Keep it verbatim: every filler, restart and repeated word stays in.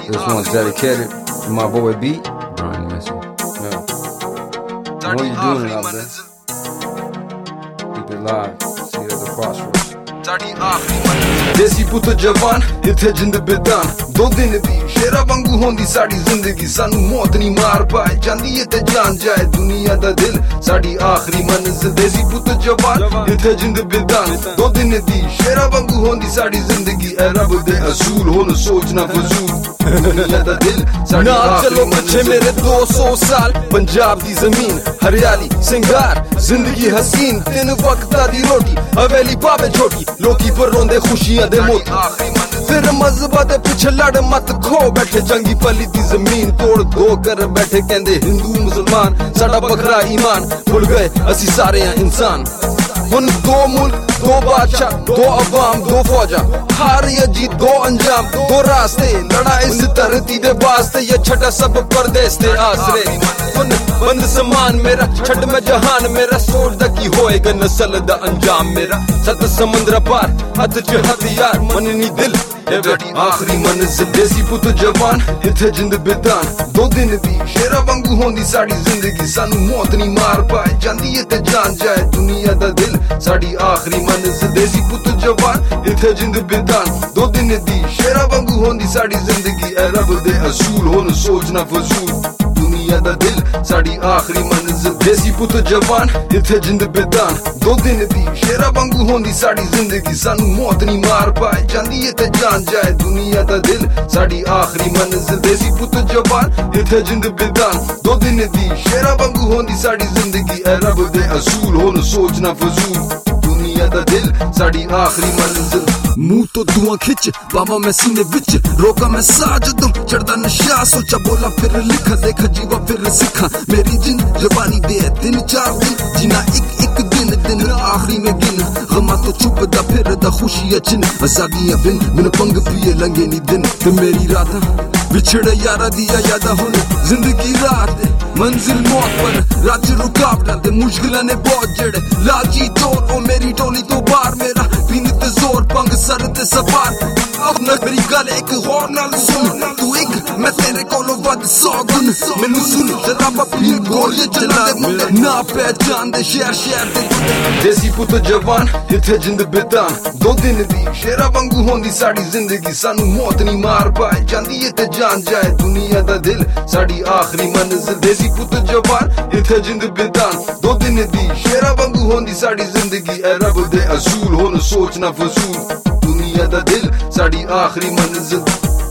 This one's dedicated to my boy B, Brian Messi. Yeah. I know you're doing it out there. Keep it live. See you at the crossroads. देसी पुत जवान इत्थे जिंद बिदान दो दिन दी शेरा वांगू होंदी साड़ी जिंदगी सानू मौत नहीं मार पाए जांदी है ते जान जाए दुनिया दा दिल साड़ी आखरी मंजिल देसी पुत जवान इत्थे जिंद बिदान दो दिन दी शेरा वांगू होंदी साड़ी जिंदगी ए रब दे असूल होन सोचना फजूल दुनिया दा दिल साड़ी आखरी चलो पीछे मेरे दो सौ साल पंजाब दी जमीन हरियाली सिंगार जिंदगी हसीन तीन वक्त दी रोटी हवेली पावे छोटी लोकी पर रोंदे खुशियां दे मोती फिर मजहबा दे पिछे लड़ मत खो बैठे जंगी पली दी जमीन तोड़ दो कर बैठे कहंदे हिंदू मुसलमान साडा बखरा ईमान भुल गए असी सारे हैं इंसान हुन दो मुल्क दो बादशाह दो अवाम दो फौजा हार या जीत दो अंजाम दो रास्ते लड़ा इस धरती दे वास्ते ये छटा सब परदेस दे आसरे हुन बंद समान मेरा छट में जहान मेरा सोचदा की होएगा नस्ल दा अंजाम मेरा सत समुंदर पार हथ च हथियार मन नी दिल आखरी मंजिल देसी पुत जवान इत्थे जिंद बिदान दो दिन दी शेरा वांगू होंदी साड़ी जिंदगी सानू मौत नहीं मार पाए जांदी है ते जान जाए दुनिया दा दिल साड़ी आखरी मंजिल देसी पुत जवान इत्थे जिंद बिदान दो दिन दी शेरा वांगू होंदी साड़ी जिंदगी ए रब दे असूल होन सोचना फजूल दुनिया दा दिल साड़ी आखरी मंजिल देसी पुत जवान इत्थे जिंद बिदान दो दिन दी शेरा वांगू होंदी साड़ी जिंदगी सानू मौत नहीं मार पाए जांदी है ते जान जाए दुनिया दा दिल साड़ी आखरी मंजिल देसी पुत जवान इत्थे जिंद बिदान दो दिन दी शेरा वांगू होंदी साड़ी जिंदगी ए रब दे असूल होन सोचना फजूल दुनिया दा दिल साड़ी आखरी मंजिल मुंह तो धुआं खिंच बाबा मैं सीने विच रोका मैं साजदम चढ़दा नशा सोचा बोला फिर लिखा देखा जीवा फिर सिखा मेरी जिंद जवानी दे दिन चार दिन जिना एक एक दिन दिन आखरी में गिन गमा तो चुप दा फिर दा खुशी अचन आजादियां बिन बिन पंग पिए लंगे नी दिन ते मेरी राता बिछड़े यारा दिया यादा हुन जिंदगी रात मंजिल मौत पर राज रुकावट दे मुश्किलां ने बहुत जड़े लालची चोर ओ मेरी टोली तो बार मेरा पीने ते जोर पंग सर ते सवार अब न मेरी गल एक होर नाल सुन तू एक मैं तेरे कोलों वध सौ गुण मैनू सुन जरा पीर गोलियां चला दे ना पहचान दे शहर शहर दे देसी पुत जवान इत्थे जिंद बिदान दो दिन दी शेरा वांगू होंदी साड़ी जिंदगी सानू मौत नहीं मार पाए जांदी है ते जान जाए दुनिया दा दिल साड़ी आखरी मंजिल देसी पुत जवान इत्थे जिंद बिदान दो दिन दी शेरा वांगू होंदी साड़ी जिंदगी ए रब दे असूल होन सोचना फजूल दुनिया दा दिल साड़ी आखरी मंजिल